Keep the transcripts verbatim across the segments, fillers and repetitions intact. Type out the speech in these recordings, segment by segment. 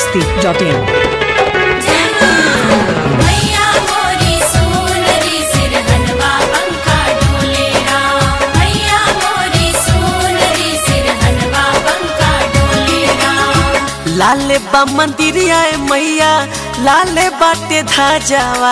मस्ती dot इन। लाले बा मंदिरिया मैया लाले बाटे धाजावा,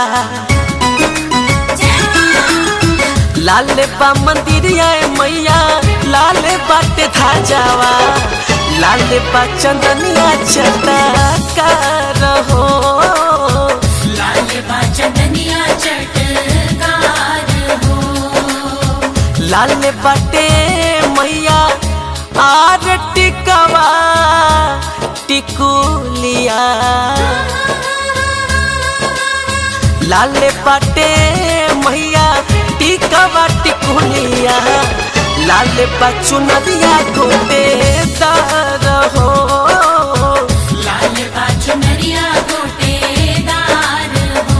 लाले बा मंदिरिया मैया लाले बाटे धाजावा, लाले बा चंदनिया चटकार हो, लाले बा चंदनिया चटकार हो, लाले बाटे मैया आर टिकवा टिकुलिया, लाले बाटे मैया टिकवा टिकुलिया, लाले बा चुनरिया गोटेदार हो, लाले बा चुनरिया गोटेदार हो।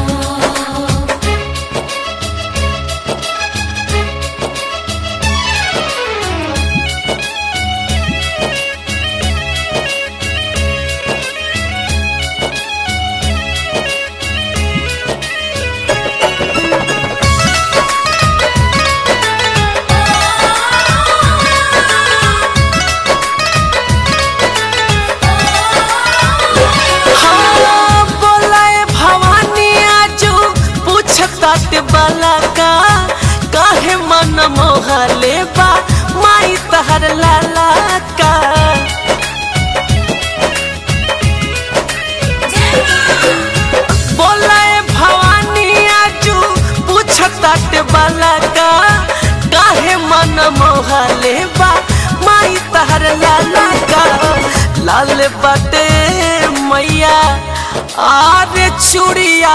बाला का काहे मन मोहले बा माई तहर लाला का, बोलाए भवानी आजू पूछतात बाला का काहे मन मोहले बा माई तहर लाला का, लाल बाटे मैया आरे चूड़िया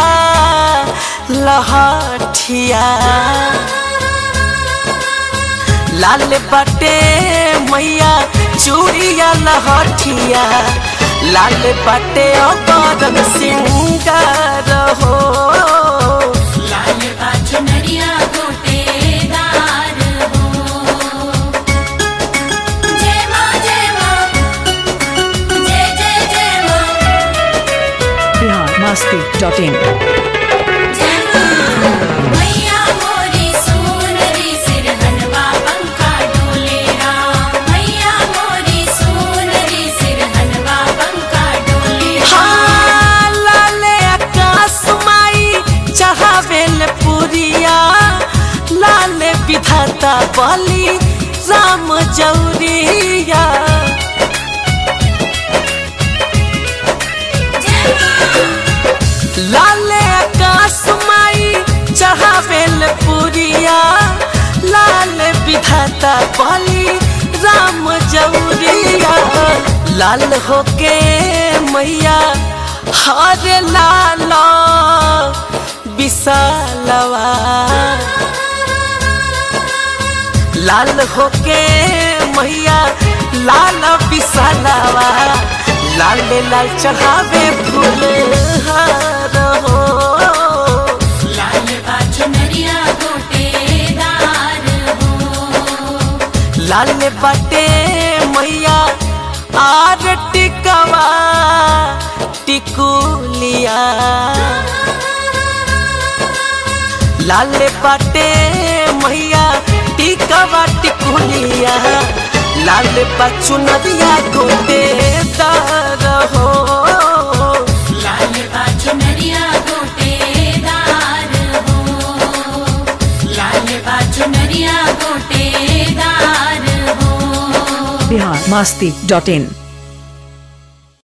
लहठिया, लाल बाटे मैया चूड़िया लहठिया, लाल बाटे अबरन सिंगार हो, लाल बा चुनरिया गोटेदार हो। जय मां जय मां जय जय जय मां। Bihar Masti dot in. मैया मोरी सोनरी सिरहनवा पंखा डोलेरा, मैया मोरी सोनरी सिरहनवा पंखा डोलेरा। हाँ, लाले आकाश माई चढ़ावेल पुरिया, लाले विधाता बलि राम जौरिया, लाले आकाश माई चढ़ावेल पुरिया, लाल विधाता बलि राम जौरिया, लाल होके मैया हरे लाल विशालवा, लाल होके मैया लाल विशालवा, लाल लाल चढ़ावे फूल हार हो, लाल बा चुनरिया गोटेदार हो, लाल बाटे मैया आर टिकवा टिकुलिया, लाल बाटे मैया टिकवा टिकुलिया, लाल बा चुनरिया गोटेदार हो, लाल बा चुनरिया गोटेदार हो, लाल बा चुनरिया गोटेदार हो। बिहार मस्ती डॉट इन।